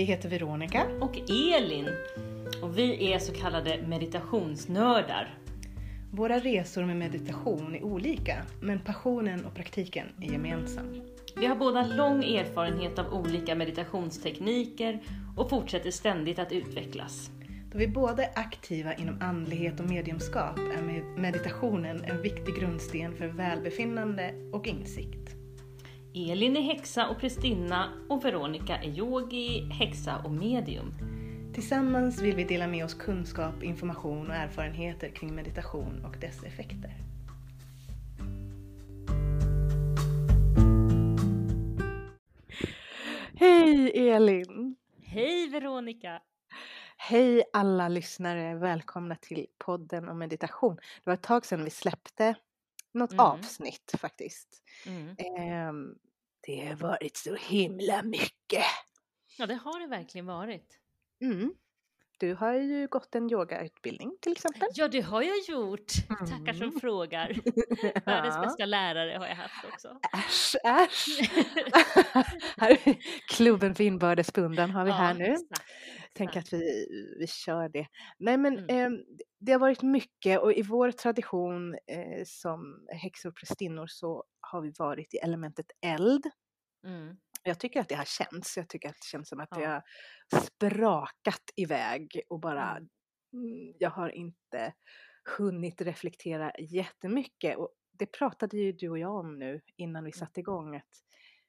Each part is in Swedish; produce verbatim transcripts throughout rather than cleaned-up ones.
Vi heter Veronica och Elin och vi är så kallade meditationsnördar. Våra resor med meditation är olika, men passionen och praktiken är gemensam. Vi har båda lång erfarenhet av olika meditationstekniker och fortsätter ständigt att utvecklas. Då vi båda är aktiva inom andlighet och mediumskap är meditationen en viktig grundsten för välbefinnande och insikt. Elin är häxa och prästinna och Veronica är yogi, häxa och medium. Tillsammans vill vi dela med oss kunskap, information och erfarenheter kring meditation och dess effekter. Hej Elin! Hej Veronica! Hej alla lyssnare, välkomna till podden om meditation. Det var ett tag sedan vi släppte något Mm. avsnitt faktiskt. Mm. Ehm, det har varit så himla mycket. Ja, det har det verkligen varit. Mm. Du har ju gått en yogautbildning till exempel. Ja, det har jag gjort. Mm. Tackar som frågar. Världens bästa lärare har jag haft också. Äsch, äsch. Här, klubben för inbördes beundran har vi Ja, här nu. exakt, Tänk exakt. att vi, vi kör det. Nej men Mm. eh, det har varit mycket och i vår tradition eh, som häxor och prästinnor så har vi varit i elementet eld. Mm. Jag tycker att det har känts. Jag tycker att det känns som att Ja. det har sprakat iväg och bara Mm. mm, jag har inte hunnit reflektera jättemycket. Och det pratade ju du och jag om nu innan vi satte igång. Att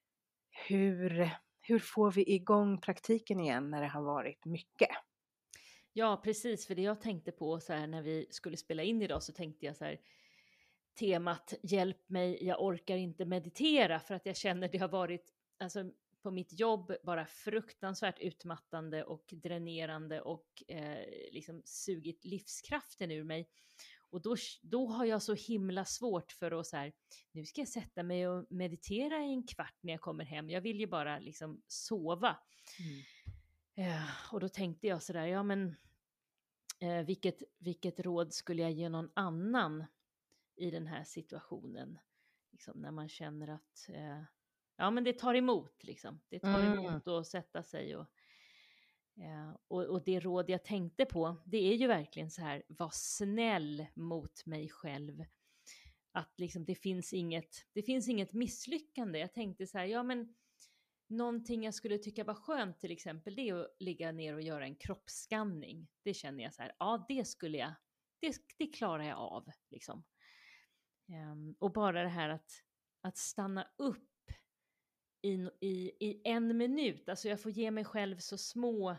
hur, hur får vi igång praktiken igen när det har varit mycket? Ja, precis. För det jag tänkte på så här, när vi skulle spela in idag så tänkte jag så här, temat hjälp mig, jag orkar inte meditera, för att jag känner det har varit alltså, på mitt jobb bara fruktansvärt utmattande och dränerande och eh, liksom sugit livskraften ur mig. Och då, då har jag så himla svårt för att så här, nu ska jag sätta mig och meditera i en kvart när jag kommer hem. Jag vill ju bara liksom sova. Mm. Eh, och då tänkte jag så där, ja men eh, vilket, vilket råd skulle jag ge någon annan i den här situationen? Liksom när man känner att eh, ja men det tar emot liksom. Det tar Mm. emot att sätta sig och Eh, och, och det råd jag tänkte på, det är ju verkligen så här, var snäll mot mig själv. Att liksom det finns inget, det finns inget misslyckande. Jag tänkte så här, ja men någonting jag skulle tycka var skönt till exempel, det är att ligga ner och göra en kroppsskanning. Det känner jag så här, ja det skulle jag, det, det klarar jag av liksom. Um, och bara det här att, att stanna upp I, i, i en minut, alltså jag får ge mig själv så små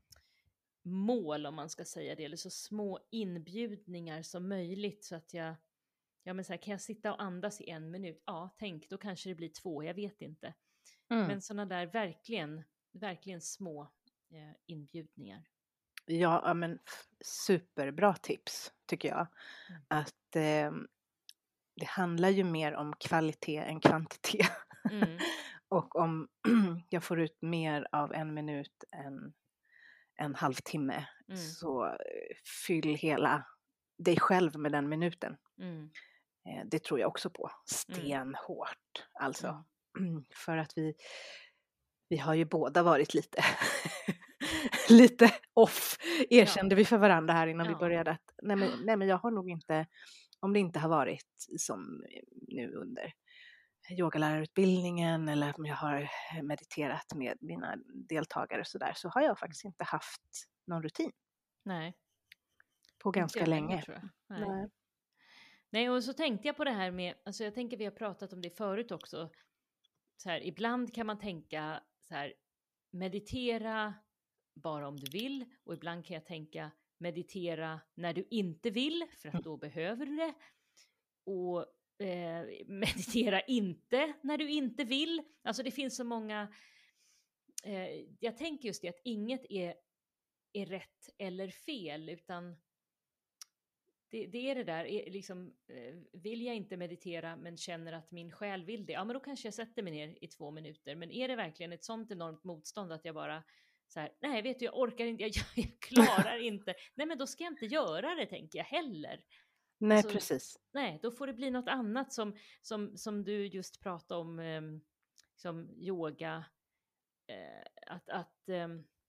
mål om man ska säga det, eller så små inbjudningar som möjligt så att jag, ja men så här, kan jag sitta och andas i en minut? Ja, tänk, då kanske det blir två, jag vet inte. Mm. Men sådana där verkligen, verkligen små eh, inbjudningar. Ja, men superbra tips tycker jag. Mm. Att eh, det handlar ju mer om kvalitet än kvantitet. Mm. Och om jag får ut mer av en minut än en halvtimme Mm. så fyll hela dig själv med den minuten. Mm. Eh, det tror jag också på. Stenhårt. Alltså. Mm. För att vi, vi har ju båda varit lite, lite off. Erkände ja. vi för varandra här innan Ja. vi började. Att, nej, men, nej men jag har nog inte, om det inte har varit som nu under yogalärarutbildningen eller om jag har mediterat med mina deltagare så där, så har jag faktiskt inte haft någon rutin. Nej. På ganska Inte länge. heller, tror jag. Nej. Nej. Nej, och så tänkte jag på det här med, alltså jag tänker vi har pratat om det förut också. Så här, ibland kan man tänka så här, meditera bara om du vill, och ibland kan jag tänka meditera när du inte vill, för att då behöver du det. Och eh, meditera inte när du inte vill. Alltså det finns så många, eh, jag tänker just det att inget är, är rätt eller fel, utan det, det är det där, är liksom, eh, vill jag inte meditera men känner att min själ vill det, ja men då kanske jag sätter mig ner i två minuter. Men är det verkligen ett sånt enormt motstånd att jag bara så här, nej vet du, jag orkar inte, jag, jag klarar inte, nej men då ska jag inte göra det, tänker jag heller. Nej, alltså, precis. Nej, då får det bli något annat som, som, som du just pratade om, eh, som yoga, eh, att, att eh,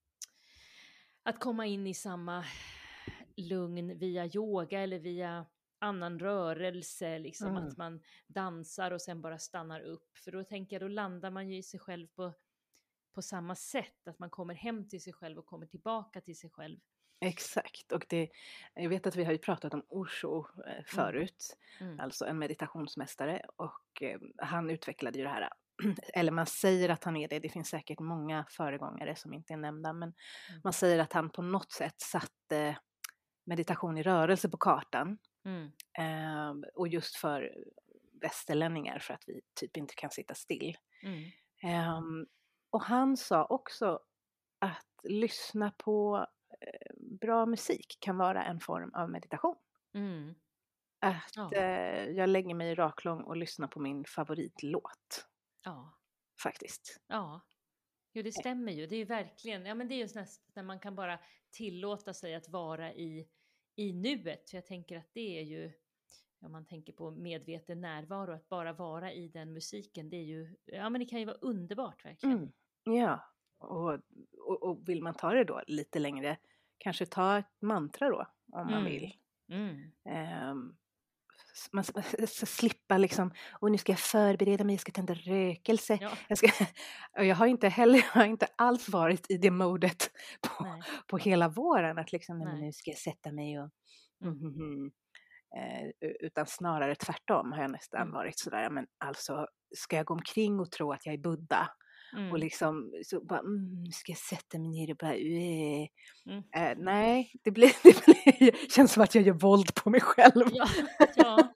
att komma in i samma lugn via yoga eller via annan rörelse, liksom Mm. att man dansar och sen bara stannar upp. För då tänker jag, då landar man ju i sig själv på, på samma sätt, att man kommer hem till sig själv och kommer tillbaka till sig själv. Exakt, och det, jag vet att vi har ju pratat om Osho eh, förut, Mm. alltså en meditationsmästare, och eh, han utvecklade ju det här, eller man säger att han är det, det finns säkert många föregångare som inte är nämnda, men Mm. man säger att han på något sätt satte meditation i rörelse på kartan, Mm. eh, och just för västerlänningar, för att vi typ inte kan sitta still. Mm. Eh, och han sa också att lyssna på eh, bra musik kan vara en form av meditation. Mm. Att Ja. eh, jag lägger mig i raklång och lyssnar på min favoritlåt. Ja. Faktiskt. Ja. Jo, det stämmer ju. Det är ju verkligen, ja men det är ju nästan när man kan bara tillåta sig att vara i, i nuet. För jag tänker att det är ju, om man tänker på medveten närvaro, att bara vara i den musiken, det är ju, ja men det kan ju vara underbart verkligen. Mm. Ja, och, och, och vill man ta det då lite längre, kanske ta ett mantra då, om man Mm. vill. Mm. Um, man ska slippa liksom, och nu ska jag förbereda mig, jag ska tända rökelse. Ja. Jag, ska, och jag har inte heller, jag har inte alls varit i det modet på, Nej. på hela våren, att liksom, nej, men Nej. nu ska jag sätta mig och Mm. mm, mm, mm. Eh, utan snarare tvärtom har jag nästan Mm. varit sådär, men alltså ska jag gå omkring och tro att jag är Buddha Mm. och liksom så bara, mm, nu ska jag sätta mig ner och bara, äh. Mm. Eh, nej, det blir, det blir, känns som att jag gör våld på mig själv. Ja. Ja.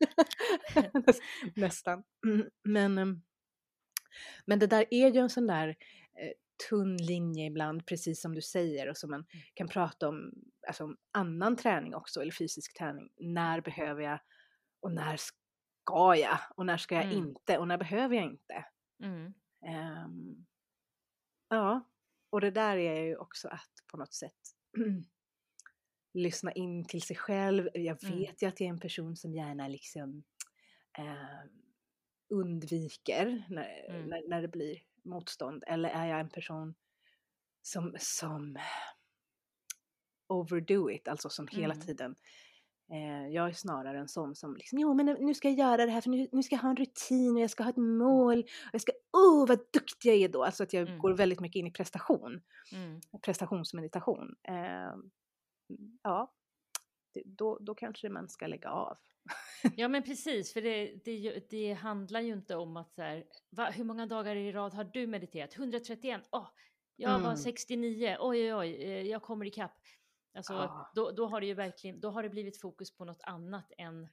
Nästan. Mm, men, em, men det där är ju en sån där eh, tunn linje ibland, precis som du säger, och som man kan prata om, alltså om annan träning också, eller fysisk träning. När behöver jag och när ska jag och när ska jag Mm. inte och när behöver jag inte. Mm. Ehm, ja, och det där är ju också att på något sätt lyssna in till sig själv. Jag Mm. vet ju att jag är en person som gärna liksom eh, undviker när, Mm. när, när det blir motstånd. Eller är jag en person som, som overdo it, alltså som hela Mm. tiden. Eh, jag är snarare en sån som liksom, jo men nu ska jag göra det här för nu, nu ska jag ha en rutin och jag ska ha ett mål. Och jag ska, oh vad duktig jag är då. Alltså att jag Mm. går väldigt mycket in i prestation. Mm. Prestationsmeditation. Eh, ja, det, då, då kanske man ska lägga av. Ja men precis, för det, det, det handlar ju inte om att så här, va, hur många dagar i rad har du mediterat? hundratre åh, jag var Mm. sextionio, oj oj oj, eh, jag kommer ikapp. Alltså Ja. då, då har det ju verkligen, då har det blivit fokus på något annat än,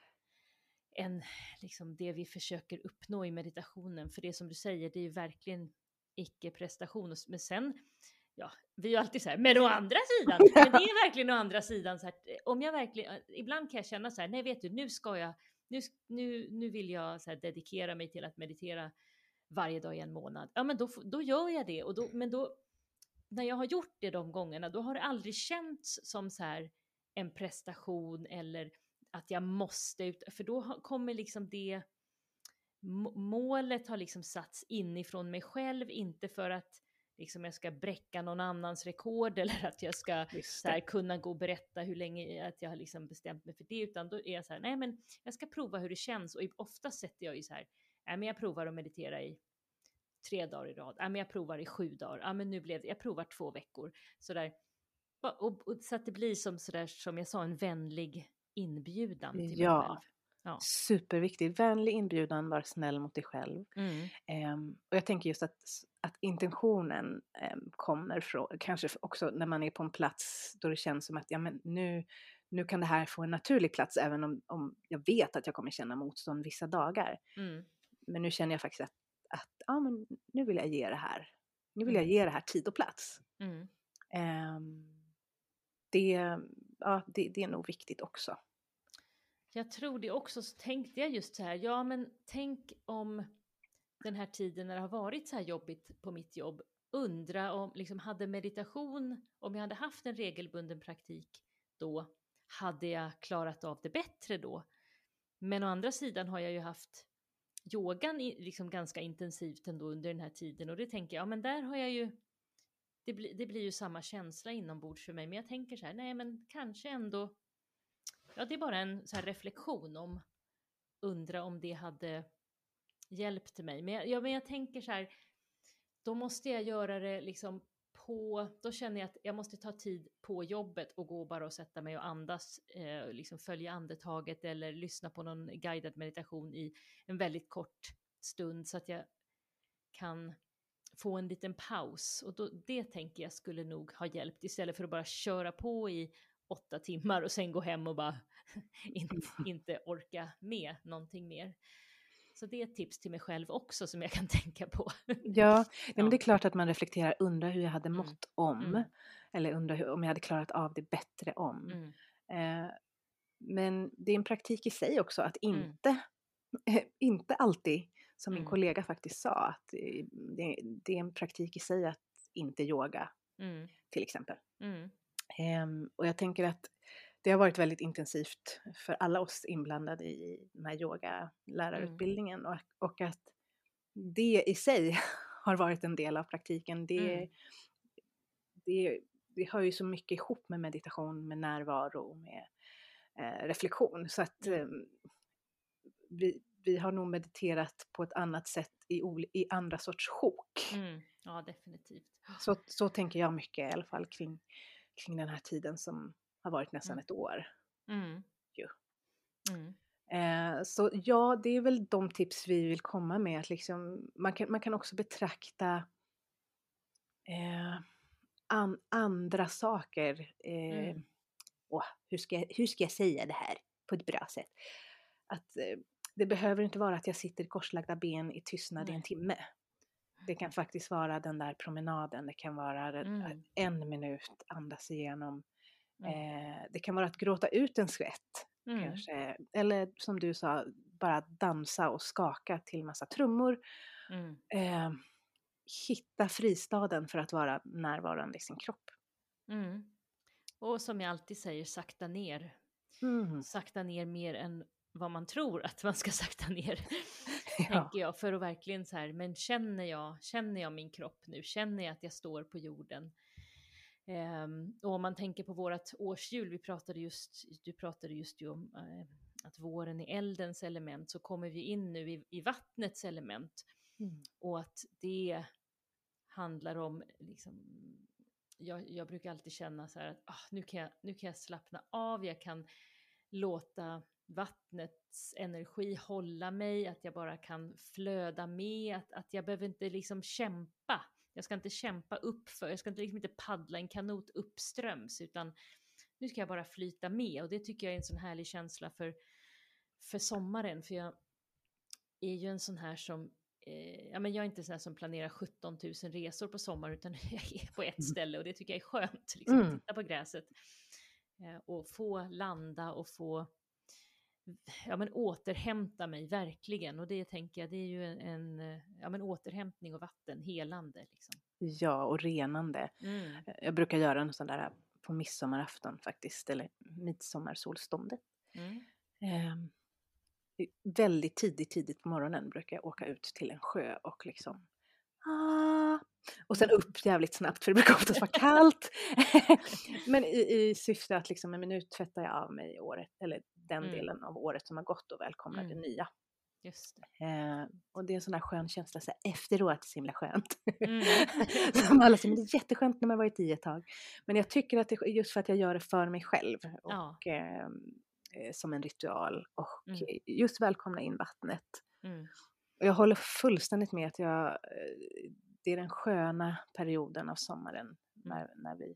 än liksom det vi försöker uppnå i meditationen. För det som du säger, det är ju verkligen icke-prestation. Men sen, ja, vi är ju alltid så här, men å andra sidan, men det är verkligen å andra sidan så här, om jag verkligen, ibland kan jag känna så här, nej vet du, nu ska jag, nu, nu, nu vill jag så här, dedikera mig till att meditera varje dag i en månad. Ja men då, då gör jag det, och då, men då, när jag har gjort det de gångerna, då har det aldrig känts som så här en prestation eller att jag måste ut, för då kommer liksom det, målet har liksom satts inifrån mig själv, inte för att liksom jag ska bräcka någon annans rekord eller att jag ska så här, kunna gå och berätta hur länge att jag har liksom bestämt mig för det, utan då är jag så här, nej men jag ska prova hur det känns, och ofta sätter jag ju så här, nej men jag provar att meditera i tre dagar i rad, nej men jag provar i sju dagar, ja men nu blev det, jag provar två veckor, så där, och, och så att det blir som så där, som jag sa, en vänlig inbjudan till Ja. mig själv. Ja. Superviktigt. Vänlig inbjudan, var snäll mot dig själv. Mm. Um, och jag tänker just att, att intentionen um, kommer från, kanske också när man är på en plats då det känns som att ja, men nu, nu kan det här få en naturlig plats, även om, om jag vet att jag kommer känna motstånd vissa dagar. Mm. Men nu känner jag faktiskt att, att ja, men nu vill jag ge det här. Nu vill Mm. jag ge det här tid och plats. Mm. Um, det, ja, det, det är nog viktigt också. Jag tror det också, så tänkte jag just så här, ja men tänk om den här tiden när det har varit så här jobbigt på mitt jobb, undra om, liksom hade meditation, om jag hade haft en regelbunden praktik då, hade jag klarat av det bättre då? Men å andra sidan har jag ju haft yogan i, liksom ganska intensivt ändå under den här tiden, och det tänker jag, ja men där har jag ju det, bli, det blir ju samma känsla inombords för mig. Men jag tänker så här, nej men kanske ändå, ja det är bara en så här reflektion om, undra om det hade hjälpt mig. Men jag, ja, men jag tänker så här, då måste jag göra det liksom på, då känner jag att jag måste ta tid på jobbet och gå bara och sätta mig och andas, eh, liksom följa andetaget eller lyssna på någon guidad meditation i en väldigt kort stund så att jag kan få en liten paus. Och då, det tänker jag skulle nog ha hjälpt istället för att bara köra på i åtta timmar och sen gå hem och bara inte, inte orka med någonting mer. Så det är ett tips till mig själv också som jag kan tänka på. Ja, ja. Men det är klart att man reflekterar, undrar hur jag hade Mm. mått om. Mm. Eller undrar hur, om jag hade klarat av det bättre om. Mm. Eh, men det är en praktik i sig också att Mm. inte, inte alltid, som min Mm. kollega faktiskt sa, att det, det är en praktik i sig att inte yoga Mm. till exempel. Mm. Eh, och jag tänker att det har varit väldigt intensivt för alla oss inblandade i den här yogalärarutbildningen. Mm. Och, och att det i sig har varit en del av praktiken. Det, Mm. det, det hör ju så mycket ihop med meditation, med närvaro och med eh, reflektion. Så att eh, vi, vi har nog mediterat på ett annat sätt i, i andra sorts sjok. Mm. Ja, definitivt. Så, så tänker jag mycket i alla fall kring, kring den här tiden som har varit nästan Mm. ett år. Mm. Jo. Mm. Eh, så ja, det är väl de tips vi vill komma med. Att liksom, man, kan, man kan också betrakta eh, an, andra saker. Eh, Mm. åh, hur, ska jag, hur ska jag säga det här på ett bra sätt? Att eh, det behöver inte vara att jag sitter korslagda ben i tystnad Nej. i en timme. Det kan faktiskt vara den där promenaden. Det kan vara Mm. en minut andas igenom. Mm. Eh, det kan vara att gråta ut en skvätt. Mm. Kanske. Eller som du sa, bara dansa och skaka till massa trummor. Mm. Eh, hitta fristaden för att vara närvarande i sin kropp. Mm. Och som jag alltid säger, sakta ner. Mm. Sakta ner mer än vad man tror att man ska sakta ner. Ja. Tänker jag, för att verkligen så här, men känner jag, känner jag min kropp nu? Känner jag att jag står på jorden? Um, och om man tänker på vårat årshjul, vi pratade just, du pratade just ju om uh, att våren är eldens element, så kommer vi in nu i, i vattnets element. Mm. Och att det handlar om, liksom, jag, jag brukar alltid känna så här att ah, nu, kan jag, nu kan jag slappna av, jag kan låta vattnets energi hålla mig, att jag bara kan flöda med, att, att jag behöver inte liksom kämpa. Jag ska inte kämpa upp för, jag ska inte, liksom inte paddla en kanot uppströms, utan nu ska jag bara flyta med. Och det tycker jag är en sån härlig känsla för, för sommaren. För jag är ju en sån här som, eh, ja men jag är inte sån här som planerar sjutton tusen resor på sommar, utan jag är på ett ställe och det tycker jag är skönt. Liksom, Mm. titta på gräset eh, och få landa och få ja, men återhämta mig verkligen. Och det tänker jag, det är ju en, en ja, men återhämtning och vatten, helande liksom. Ja, och renande. Mm. Jag brukar göra en sån där på midsommarafton faktiskt, eller midsommarsolståndet. Mm. Eh, väldigt tidigt, tidigt på morgonen brukar jag åka ut till en sjö och liksom ah, och sen upp jävligt snabbt, för det brukar oftast vara kallt. Men i, i syfte att liksom en minut tvättar jag av mig året, eller den Mm. delen av året som har gått och välkomnar Mm. det nya. Just det. Eh, och det är en sån där skön känsla så här, efteråt, så himla skönt. Mm. Som alla säger, men det är jätteskönt när man varit i ett tag. Men jag tycker att det är just för att jag gör det för mig själv. Och Ja. eh, som en ritual. Och Mm. just välkomna in vattnet. Mm. Och jag håller fullständigt med att jag, det är den sköna perioden av sommaren. Mm. När, när vi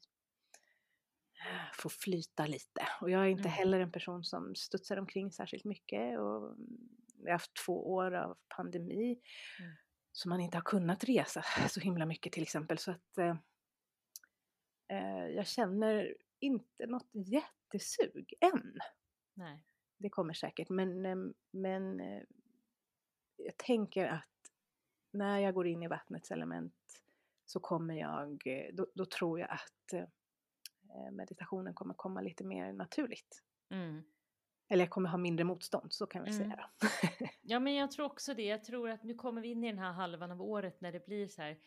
får flyta lite. Och jag är inte Mm. heller en person som studsar omkring särskilt mycket. Och vi har haft två år av pandemi. Mm. Så man inte har kunnat resa så himla mycket till exempel. Så att eh, jag känner inte något jättesug än. Nej. Det kommer säkert. Men, men jag tänker att när jag går in i vattnets element så kommer jag, då, då tror jag att eh, meditationen kommer komma lite mer naturligt. Mm. Eller jag kommer ha mindre motstånd, så kan vi Mm. säga då. Ja, men jag tror också det. Jag tror att nu kommer vi in i den här halvan av året när det blir så här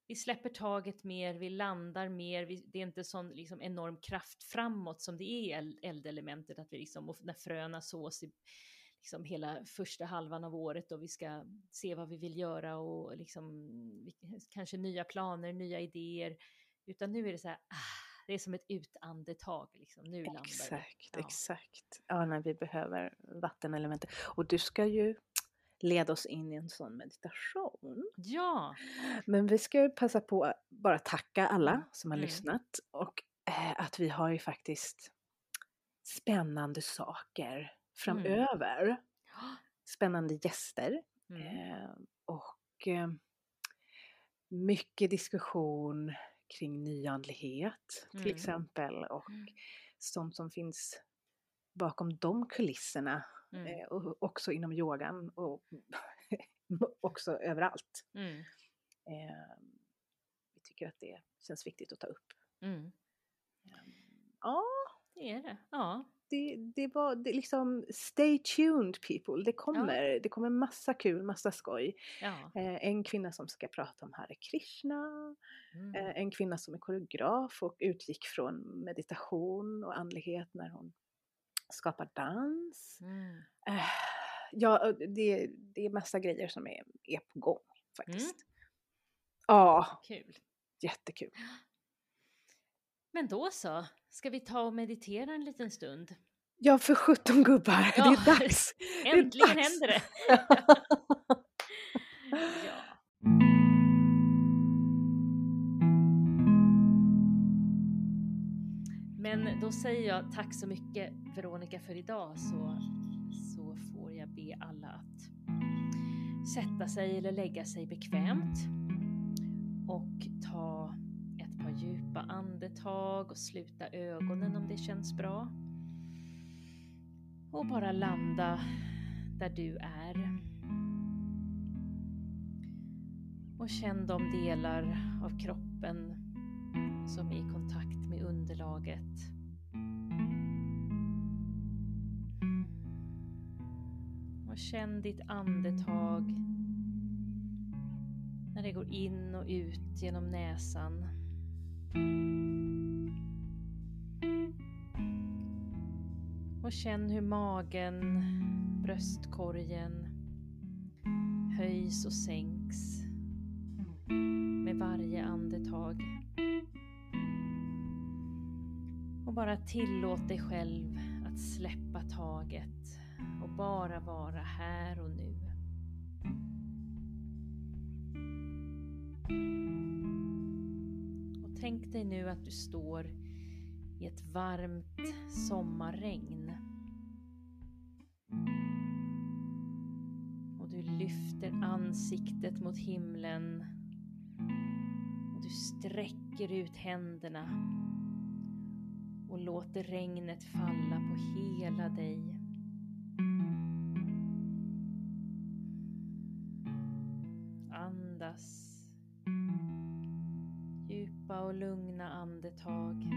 vi släpper taget mer, vi landar mer, vi, det är inte sån liksom enorm kraft framåt som det är i eldelementet, att vi liksom, och när fröna sås i liksom hela första halvan av året och vi ska se vad vi vill göra och liksom kanske nya planer, nya idéer, utan nu är det så här, ah, det är som ett utandetag liksom, nu landar vi. Exakt, Ja. exakt. Ja, när vi behöver vattenelementet. Och du ska ju leda oss in i en sån meditation. Ja. Men vi ska ju passa på att bara tacka alla Mm. som har Mm. lyssnat. Och eh, att vi har ju faktiskt spännande saker framöver. Mm. Spännande gäster. Mm. Eh, och eh, mycket diskussion kring nyandlighet till Mm. exempel. Och Mm. sånt som finns bakom de kulisserna. Mm. Eh, och också inom yogan och också överallt. Mm. Eh, vi tycker att det känns viktigt att ta upp. Mm. Eh, ja, Det är det. Ja. det, det var det liksom, stay tuned people. Det kommer, Ja. det kommer massa kul, massa skoj. Ja. Eh, en kvinna som ska prata om Hare Krishna. Mm. Eh, en kvinna som är koreograf och utgick från meditation och andlighet när hon skapar dans. Mm. Eh, ja, det, det är massa grejer som är, är på gång faktiskt. Mm. Ja, Kul. jättekul. Men då så, ska vi ta och meditera en liten stund? Ja, för sjutton gubbar, Ja, det är dags. Äntligen det är dags. händer det. Ja. Men då säger jag tack så mycket Veronica för idag, så, så får jag be alla att sätta sig eller lägga sig bekvämt och ta ett par djupa andetag och sluta ögonen om det känns bra. Och bara landa där du är. Och känn de delar av kroppen som är i kontakt med underlaget. Och känn ditt andetag när det går in och ut genom näsan. Och känn hur magen, bröstkorgen höjs och sänks med varje andetag. Och bara tillåt dig själv att släppa taget och bara vara här och nu. Och tänk dig nu att du står i ett varmt sommarregn. Och du lyfter ansiktet mot himlen. Och du sträcker ut händerna. Och låter regnet falla på hela dig. Andas. Djupa och lugna andetag.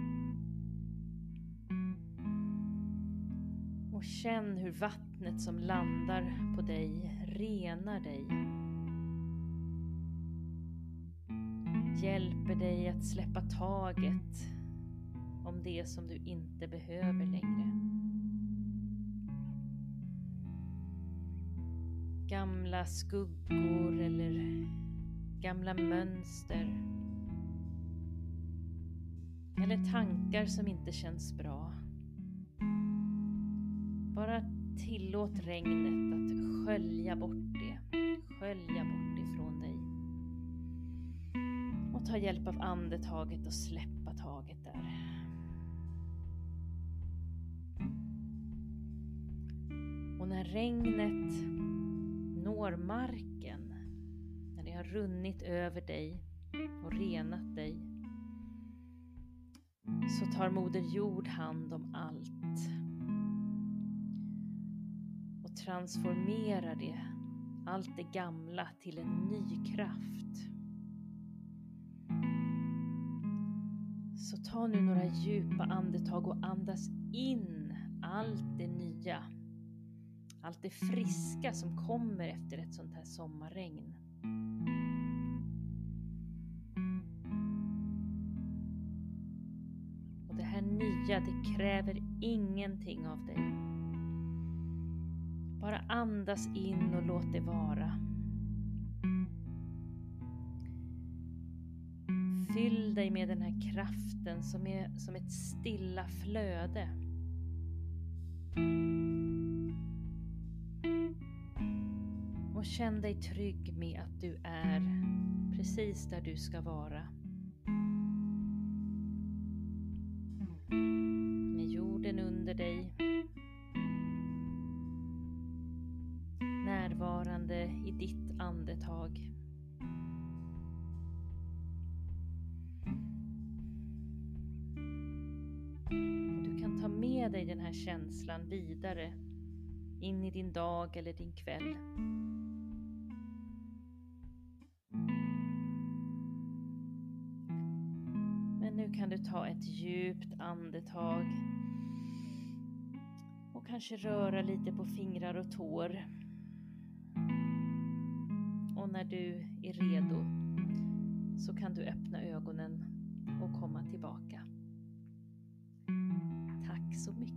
Och känn hur vattnet som landar på dig renar dig. Hjälper dig att släppa taget om det som du inte behöver längre. Gamla skuggor eller gamla mönster. Eller tankar som inte känns bra. Bara tillåt regnet att skölja bort det. Skölja bort det från dig. Och ta hjälp av andetaget och släppa taget där. Och när regnet når marken, när det har runnit över dig och renat dig, så tar Moder Jord hand om allt och transformerar det, allt det gamla, till en ny kraft. Så ta nu några djupa andetag och andas in allt det nya, allt det friska som kommer efter ett sånt här sommarregn. nya, det kräver ingenting av dig. Bara andas in och låt det vara. Fyll dig med den här kraften som är som ett stilla flöde. Och känn dig trygg med att du är precis där du ska vara. Med jorden under dig. Närvarande i ditt andetag. Du kan ta med dig den här känslan vidare in i din dag eller din kväll. Men nu kan du ta ett djupt andetag och kanske röra lite på fingrar och tår. Och när du är redo så kan du öppna ögonen och komma tillbaka. Tack så mycket.